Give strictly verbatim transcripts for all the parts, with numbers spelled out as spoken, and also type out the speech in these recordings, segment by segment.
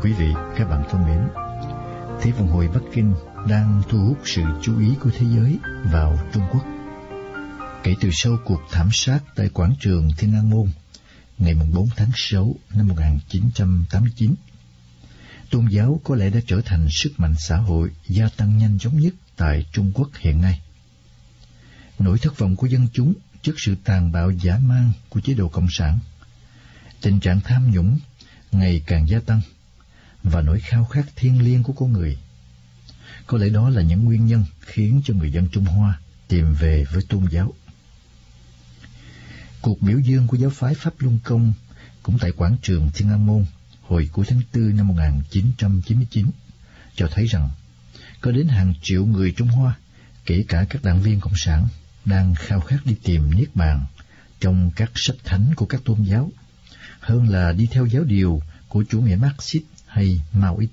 quý vị, các bạn thân mến. Thế vận hội Bắc Kinh đang thu hút sự chú ý của thế giới vào Trung Quốc. Kể từ sau cuộc thảm sát tại quảng trường Thiên An Môn ngày bốn tháng sáu năm một nghìn chín trăm tám mươi chín, tôn giáo có lẽ đã trở thành sức mạnh xã hội gia tăng nhanh chóng nhất tại Trung Quốc hiện nay. Nỗi thất vọng của dân chúng trước sự tàn bạo dã man của chế độ Cộng sản, tình trạng tham nhũng ngày càng gia tăng và nỗi khao khát thiêng liêng của con người, có lẽ đó là những nguyên nhân khiến cho người dân Trung Hoa tìm về với tôn giáo. Cuộc biểu dương của giáo phái Pháp Luân Công cũng tại quảng trường Thiên An Môn hồi cuối tháng tư năm một nghìn chín trăm chín mươi chín cho thấy rằng có đến hàng triệu người Trung Hoa, kể cả các đảng viên Cộng sản, đang khao khát đi tìm niết bàn trong các sách thánh của các tôn giáo, hơn là đi theo giáo điều của chủ nghĩa Marxist hay Maoist.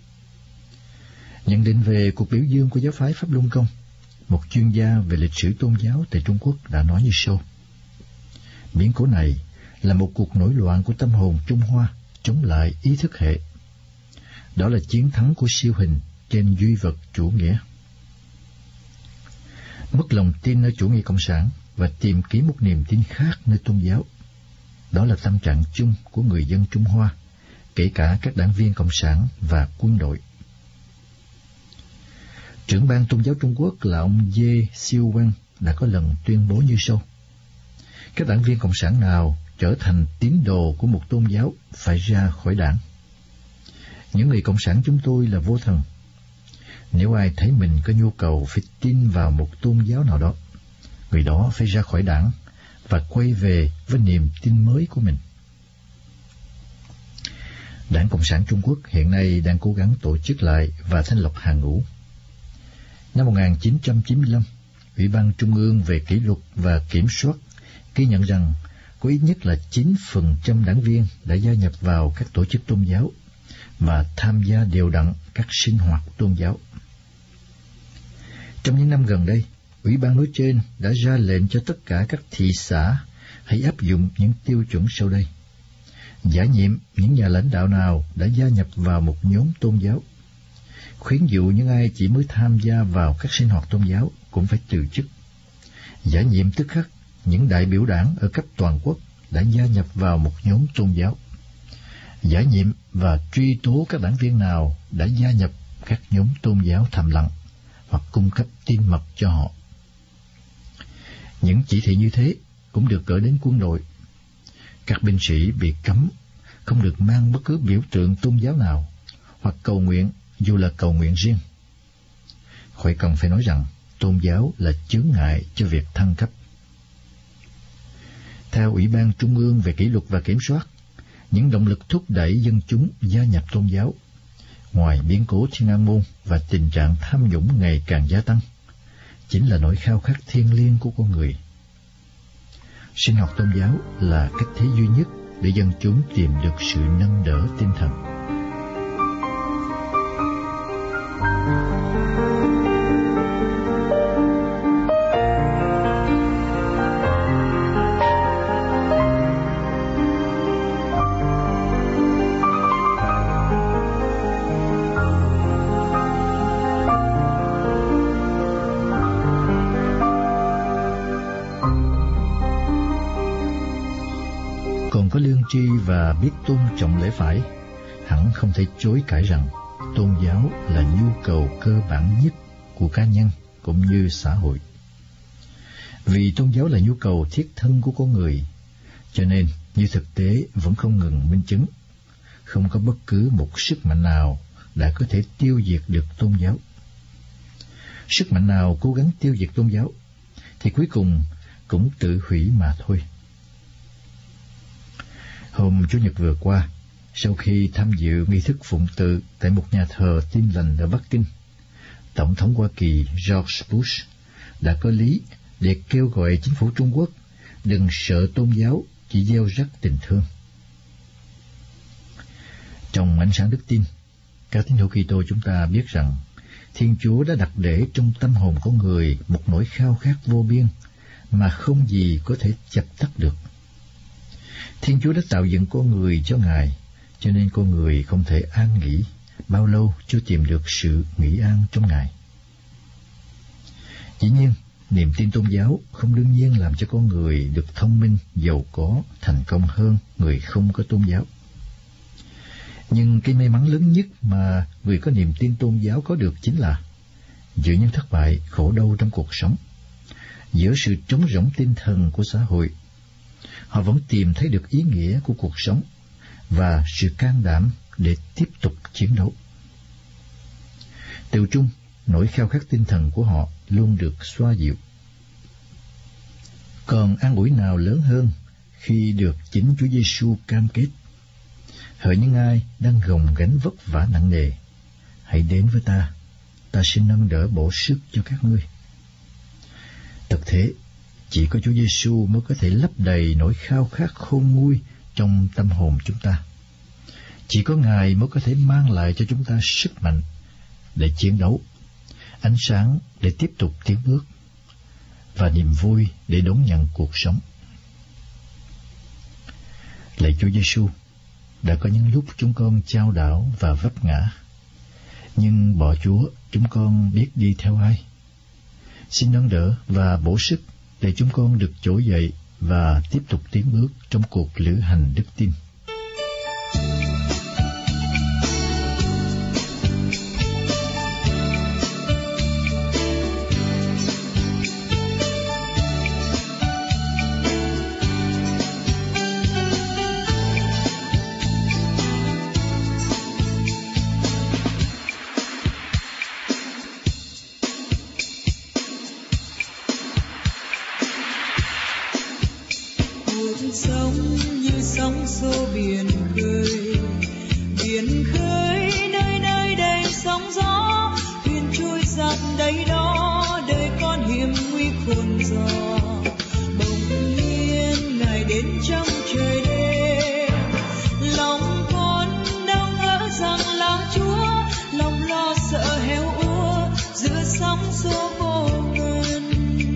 Nhận định về cuộc biểu dương của giáo phái Pháp Luân Công, một chuyên gia về lịch sử tôn giáo tại Trung Quốc đã nói như sau: biến cố này là một cuộc nổi loạn của tâm hồn Trung Hoa chống lại ý thức hệ. Đó là chiến thắng của siêu hình trên duy vật chủ nghĩa. Mất lòng tin ở chủ nghĩa cộng sản và tìm kiếm một niềm tin khác nơi tôn giáo, đó là tâm trạng chung của người dân Trung Hoa, kể cả các đảng viên cộng sản và quân đội. Trưởng ban tôn giáo Trung Quốc là ông Ye Xiuwen đã có lần tuyên bố như sau: các đảng viên cộng sản nào trở thành tín đồ của một tôn giáo phải ra khỏi đảng. Những người cộng sản chúng tôi là vô thần. Nếu ai thấy mình có nhu cầu phải tin vào một tôn giáo nào đó, người đó phải ra khỏi đảng và quay về với niềm tin mới của mình. Đảng Cộng sản Trung Quốc hiện nay đang cố gắng tổ chức lại và thanh lọc hàng ngũ. Năm một nghìn chín trăm chín mươi lăm, Ủy ban Trung ương về kỷ luật và kiểm soát ghi nhận rằng có ít nhất là chín phần trăm đảng viên đã gia nhập vào các tổ chức tôn giáo và tham gia đều đặn các sinh hoạt tôn giáo. Trong những năm gần đây, Ủy ban nói trên đã ra lệnh cho tất cả các thị xã hãy áp dụng những tiêu chuẩn sau đây: giải nhiệm những nhà lãnh đạo nào đã gia nhập vào một nhóm tôn giáo, khuyến dụ những ai chỉ mới tham gia vào các sinh hoạt tôn giáo cũng phải từ chức, giải nhiệm tức khắc những đại biểu đảng ở cấp toàn quốc đã gia nhập vào một nhóm tôn giáo, giải nhiệm và truy tố các đảng viên nào đã gia nhập các nhóm tôn giáo thầm lặng hoặc cung cấp tin mật cho họ. Những chỉ thị như thế cũng được gửi đến quân đội. Các binh sĩ bị cấm không được mang bất cứ biểu tượng tôn giáo nào hoặc cầu nguyện, dù là cầu nguyện riêng. Khỏi cần phải nói rằng tôn giáo là chướng ngại cho việc thăng cấp. Theo Ủy ban Trung ương về kỷ luật và kiểm soát, những động lực thúc đẩy dân chúng gia nhập tôn giáo, ngoài biến cố Thiên An Môn và tình trạng tham nhũng ngày càng gia tăng, chính là nỗi khao khát thiêng liêng của con người. Sinh hoạt tôn giáo là cách thế duy nhất để dân chúng tìm được sự nâng đỡ tinh thần. Còn có lương tri và biết tôn trọng lễ phải, hẳn không thể chối cãi rằng tôn giáo là nhu cầu cơ bản nhất của cá nhân cũng như xã hội. Vì tôn giáo là nhu cầu thiết thân của con người, cho nên như thực tế vẫn không ngừng minh chứng, không có bất cứ một sức mạnh nào đã có thể tiêu diệt được tôn giáo. Sức mạnh nào cố gắng tiêu diệt tôn giáo thì cuối cùng cũng tự hủy mà thôi. Hôm Chủ nhật vừa qua, sau khi tham dự nghi thức phụng tự tại một nhà thờ Tin lành ở Bắc Kinh, Tổng thống Hoa Kỳ George Bush đã có lý để kêu gọi chính phủ Trung Quốc đừng sợ tôn giáo, chỉ gieo rắc tình thương. Trong ánh sáng đức tin, các tín hữu Kitô chúng ta biết rằng Thiên Chúa đã đặt để trong tâm hồn con người một nỗi khao khát vô biên mà không gì có thể dập tắt được. Thiên Chúa đã tạo dựng con người cho Ngài, cho nên con người không thể an nghỉ bao lâu chưa tìm được sự nghỉ an trong Ngài. Dĩ nhiên, niềm tin tôn giáo không đương nhiên làm cho con người được thông minh, giàu có, thành công hơn người không có tôn giáo. Nhưng cái may mắn lớn nhất mà người có niềm tin tôn giáo có được chính là giữa những thất bại, khổ đau trong cuộc sống, giữa sự trống rỗng tinh thần của xã hội, họ vẫn tìm thấy được ý nghĩa của cuộc sống và sự can đảm để tiếp tục chiến đấu. Từ trung, nỗi khao khát tinh thần của họ luôn được xoa dịu. Còn an ủi nào lớn hơn khi được chính Chúa Giêsu cam kết: hỡi những ai đang gồng gánh vất vả nặng nề, hãy đến với ta, ta sẽ nâng đỡ bổ sức cho các ngươi. Thực thế, chỉ có Chúa Giêsu mới có thể lấp đầy nỗi khao khát khôn nguôi trong tâm hồn chúng ta. Chỉ có Ngài mới có thể mang lại cho chúng ta sức mạnh để chiến đấu, ánh sáng để tiếp tục tiến bước, và niềm vui để đón nhận cuộc sống. Lạy Chúa Giêsu, đã có những lúc chúng con chao đảo và vấp ngã, nhưng bỏ Chúa, chúng con biết đi theo ai. Xin nâng đỡ và bổ sức để chúng con được trỗi dậy và tiếp tục tiến bước trong cuộc lữ hành đức tin. Sống như sóng xô biển khơi, biển khơi nơi nơi đầy sóng gió, thuyền trôi giạt đầy đó, đời con hiểm nguy khôn gió. Bỗng nhiên Ngài đến trong trời đêm, lòng con đau ngỡ rằng là Chúa, lòng lo sợ héo úa giữa sóng xô vô ngần.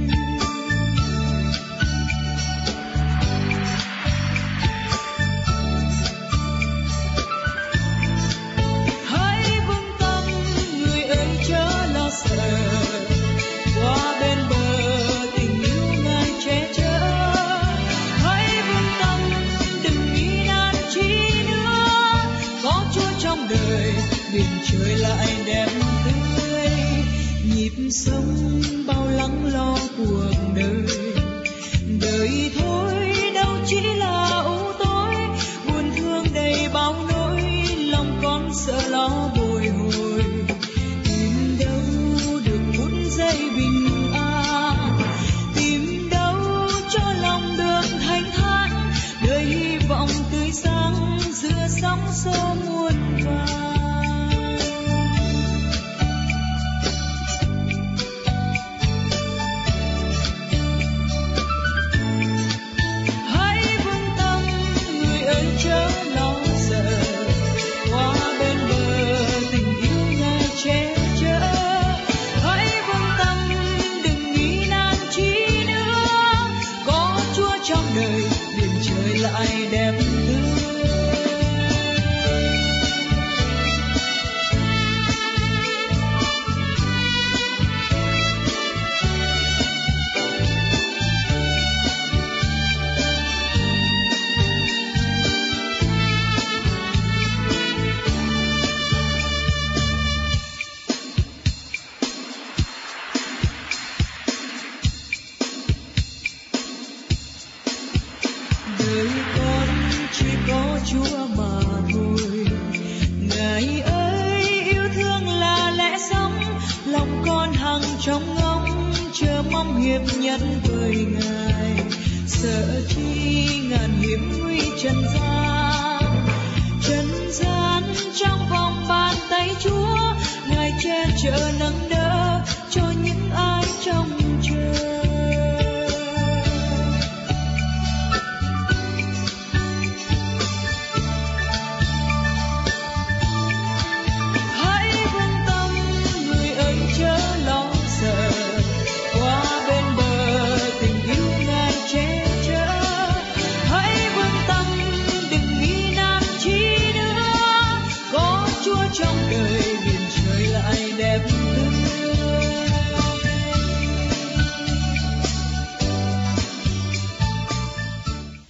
Qua bên bờ tình yêu Ngài che chở, hãy vững tâm đừng nghĩ nan chi nữa, có Chúa trong đời biển trời lại đẹp tươi. Nhịp sống bao lắng lo cuộc đời, đời thôi đâu chỉ là ưu tối, buồn thương đầy bao nỗi, lòng con sợ lo bồi hồi. Giây bình an, tìm đâu cho lòng được thanh thản, đời hy vọng tươi sáng giữa sóng xô muôn vàn. Hãy vững tâm người ơi chớ lo sợ, qua bên bờ tình yêu Ngài che chở. Trong đời biển trời lại đẹp tươi. Đời con chỉ có Chúa mà thôi, Ngài ơi yêu thương là lẽ sống, lòng con hằng trong ngóng chờ mong hiệp nhất với Ngài. Sợ chi ngàn hiểm nguy trần gian,